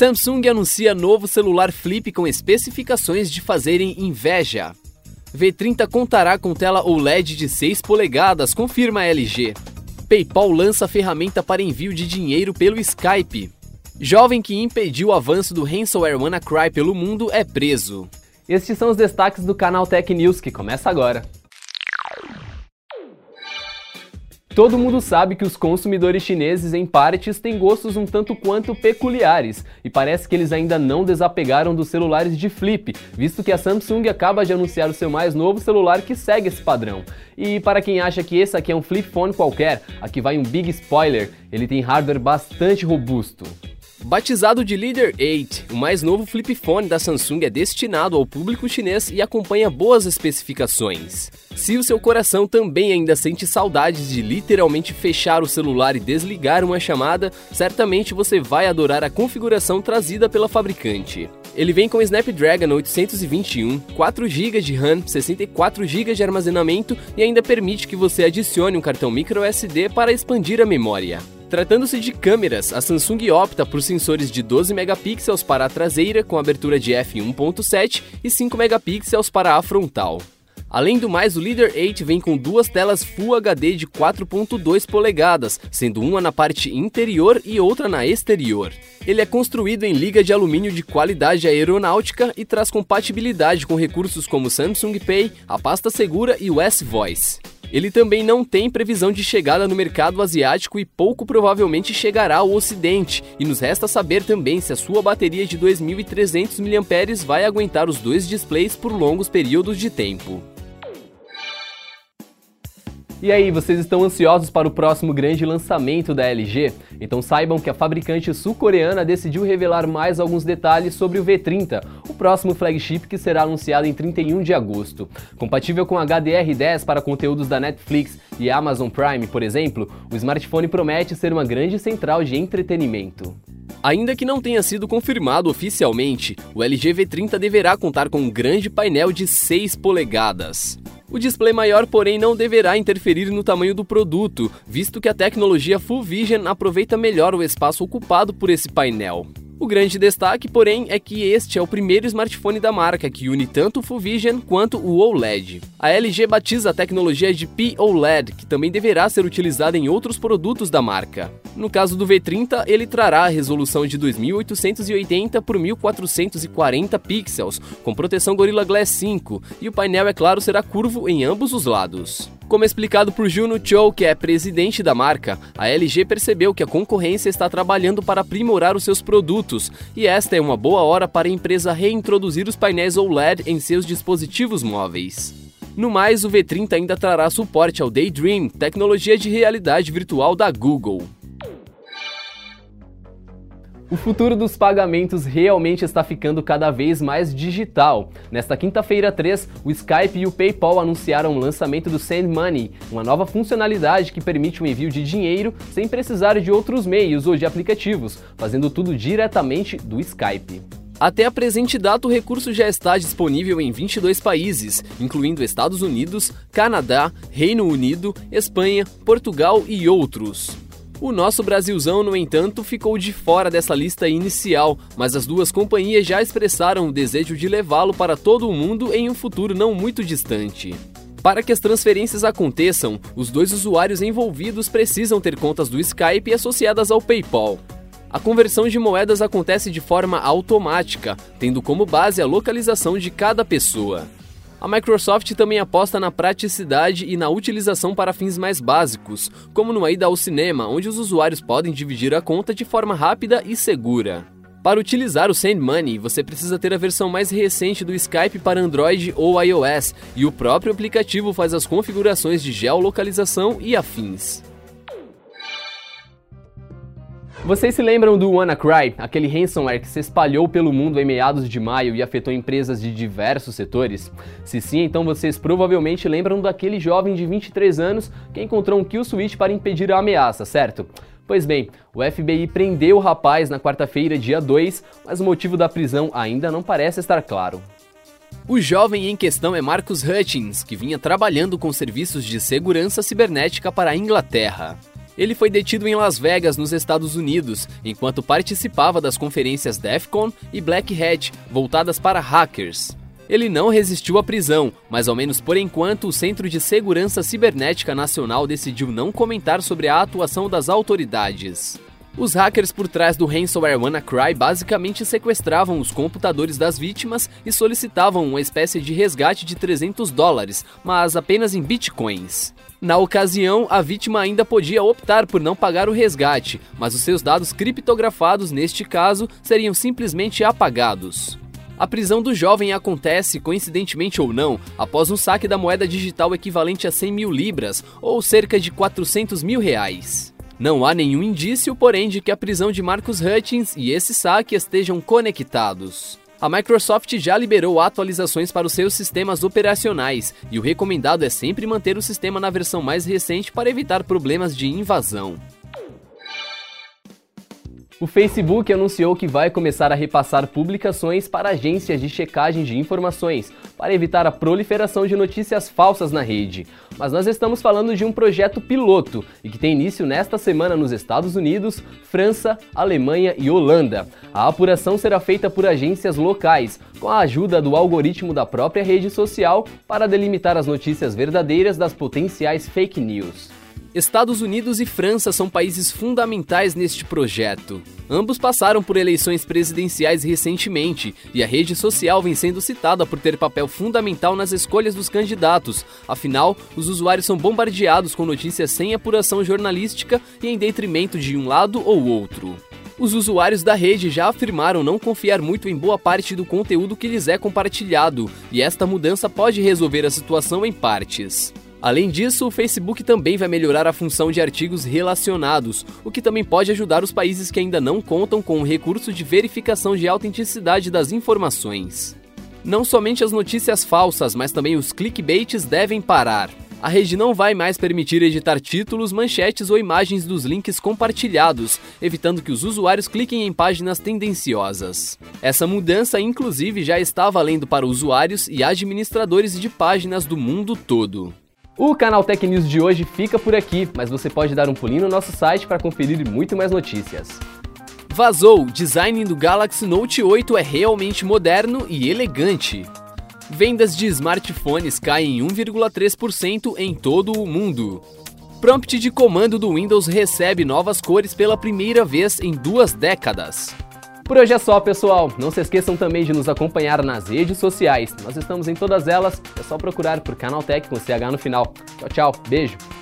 Samsung anuncia novo celular flip com especificações de fazerem inveja. V30 contará com tela OLED de 6 polegadas, confirma a LG. PayPal lança ferramenta para envio de dinheiro pelo Skype. Jovem que impediu o avanço do ransomware WannaCry pelo mundo é preso. Estes são os destaques do canal Tech News, que começa agora. Todo mundo sabe que os consumidores chineses, em partes, têm gostos um tanto quanto peculiares, e parece que eles ainda não desapegaram dos celulares de flip, visto que a Samsung acaba de anunciar o seu mais novo celular que segue esse padrão. E para quem acha que esse aqui é um flip phone qualquer, aqui vai um big spoiler, ele tem hardware bastante robusto. Batizado de Leader 8, o mais novo flip phone da Samsung é destinado ao público chinês e acompanha boas especificações. Se o seu coração também ainda sente saudades de literalmente fechar o celular e desligar uma chamada, certamente você vai adorar a configuração trazida pela fabricante. Ele vem com Snapdragon 821, 4 GB de RAM, 64 GB de armazenamento e ainda permite que você adicione um cartão microSD para expandir a memória. Tratando-se de câmeras, a Samsung opta por sensores de 12 megapixels para a traseira com abertura de f1.7 e 5 megapixels para a frontal. Além do mais, o Leader 8 vem com duas telas Full HD de 4.2 polegadas, sendo uma na parte interior e outra na exterior. Ele é construído em liga de alumínio de qualidade aeronáutica e traz compatibilidade com recursos como Samsung Pay, a pasta segura e o S-Voice. Ele também não tem previsão de chegada no mercado asiático e pouco provavelmente chegará ao ocidente, e nos resta saber também se a sua bateria de 2.300 mAh vai aguentar os dois displays por longos períodos de tempo. E aí, vocês estão ansiosos para o próximo grande lançamento da LG? Então saibam que a fabricante sul-coreana decidiu revelar mais alguns detalhes sobre o V30, o próximo flagship que será anunciado em 31 de agosto. Compatível com HDR10 para conteúdos da Netflix e Amazon Prime, por exemplo, o smartphone promete ser uma grande central de entretenimento. Ainda que não tenha sido confirmado oficialmente, o LG V30 deverá contar com um grande painel de 6 polegadas. O display maior, porém, não deverá interferir no tamanho do produto, visto que a tecnologia Full Vision aproveita melhor o espaço ocupado por esse painel. O grande destaque, porém, é que este é o primeiro smartphone da marca que une tanto o Full Vision quanto o OLED. A LG batiza a tecnologia de P-OLED, que também deverá ser utilizada em outros produtos da marca. No caso do V30, ele trará a resolução de 2880 por 1440 pixels, com proteção Gorilla Glass 5, e o painel, é claro, será curvo em ambos os lados. Como explicado por Juno Cho, que é presidente da marca, a LG percebeu que a concorrência está trabalhando para aprimorar os seus produtos, e esta é uma boa hora para a empresa reintroduzir os painéis OLED em seus dispositivos móveis. No mais, o V30 ainda trará suporte ao Daydream, tecnologia de realidade virtual da Google. O futuro dos pagamentos realmente está ficando cada vez mais digital. Nesta quinta-feira 3, o Skype e o PayPal anunciaram o lançamento do Send Money, uma nova funcionalidade que permite o envio de dinheiro sem precisar de outros meios ou de aplicativos, fazendo tudo diretamente do Skype. Até a presente data, o recurso já está disponível em 22 países, incluindo Estados Unidos, Canadá, Reino Unido, Espanha, Portugal e outros. O nosso Brasilzão, no entanto, ficou de fora dessa lista inicial, mas as duas companhias já expressaram o desejo de levá-lo para todo o mundo em um futuro não muito distante. Para que as transferências aconteçam, os dois usuários envolvidos precisam ter contas do Skype associadas ao PayPal. A conversão de moedas acontece de forma automática, tendo como base a localização de cada pessoa. A Microsoft também aposta na praticidade e na utilização para fins mais básicos, como numa ida ao cinema, onde os usuários podem dividir a conta de forma rápida e segura. Para utilizar o Send Money, você precisa ter a versão mais recente do Skype para Android ou iOS, e o próprio aplicativo faz as configurações de geolocalização e afins. Vocês se lembram do WannaCry, aquele ransomware que se espalhou pelo mundo em meados de maio e afetou empresas de diversos setores? Se sim, então vocês provavelmente lembram daquele jovem de 23 anos que encontrou um kill switch para impedir a ameaça, certo? Pois bem, o FBI prendeu o rapaz na quarta-feira, dia 2, mas o motivo da prisão ainda não parece estar claro. O jovem em questão é Marcus Hutchins, que vinha trabalhando com serviços de segurança cibernética para a Inglaterra. Ele foi detido em Las Vegas, nos Estados Unidos, enquanto participava das conferências DEF CON e Black Hat, voltadas para hackers. Ele não resistiu à prisão, mas ao menos por enquanto o Centro de Segurança Cibernética Nacional decidiu não comentar sobre a atuação das autoridades. Os hackers por trás do ransomware WannaCry basicamente sequestravam os computadores das vítimas e solicitavam uma espécie de resgate de $300, mas apenas em bitcoins. Na ocasião, a vítima ainda podia optar por não pagar o resgate, mas os seus dados criptografados, neste caso, seriam simplesmente apagados. A prisão do jovem acontece, coincidentemente ou não, após um saque da moeda digital equivalente a 100 mil libras, ou cerca de R$400 mil. Não há nenhum indício, porém, de que a prisão de Marcus Hutchins e esse saque estejam conectados. A Microsoft já liberou atualizações para os seus sistemas operacionais, e o recomendado é sempre manter o sistema na versão mais recente para evitar problemas de invasão. O Facebook anunciou que vai começar a repassar publicações para agências de checagem de informações, para evitar a proliferação de notícias falsas na rede. Mas nós estamos falando de um projeto piloto e que tem início nesta semana nos Estados Unidos, França, Alemanha e Holanda. A apuração será feita por agências locais, com a ajuda do algoritmo da própria rede social, para delimitar as notícias verdadeiras das potenciais fake news. Estados Unidos e França são países fundamentais neste projeto. Ambos passaram por eleições presidenciais recentemente, e a rede social vem sendo citada por ter papel fundamental nas escolhas dos candidatos. Afinal, os usuários são bombardeados com notícias sem apuração jornalística e em detrimento de um lado ou outro. Os usuários da rede já afirmaram não confiar muito em boa parte do conteúdo que lhes é compartilhado, e esta mudança pode resolver a situação em partes. Além disso, o Facebook também vai melhorar a função de artigos relacionados, o que também pode ajudar os países que ainda não contam com o recurso de verificação de autenticidade das informações. Não somente as notícias falsas, mas também os clickbaits devem parar. A rede não vai mais permitir editar títulos, manchetes ou imagens dos links compartilhados, evitando que os usuários cliquem em páginas tendenciosas. Essa mudança, inclusive, já está valendo para usuários e administradores de páginas do mundo todo. O Canaltech News de hoje fica por aqui, mas você pode dar um pulinho no nosso site para conferir muito mais notícias. Vazou! Design do Galaxy Note 8 é realmente moderno e elegante. Vendas de smartphones caem em 1,3% em todo o mundo. Prompt de comando do Windows recebe novas cores pela primeira vez em 2 décadas. Por hoje é só, pessoal. Não se esqueçam também de nos acompanhar nas redes sociais. Nós estamos em todas elas, é só procurar por Canaltech com CH no final. Tchau, tchau. Beijo.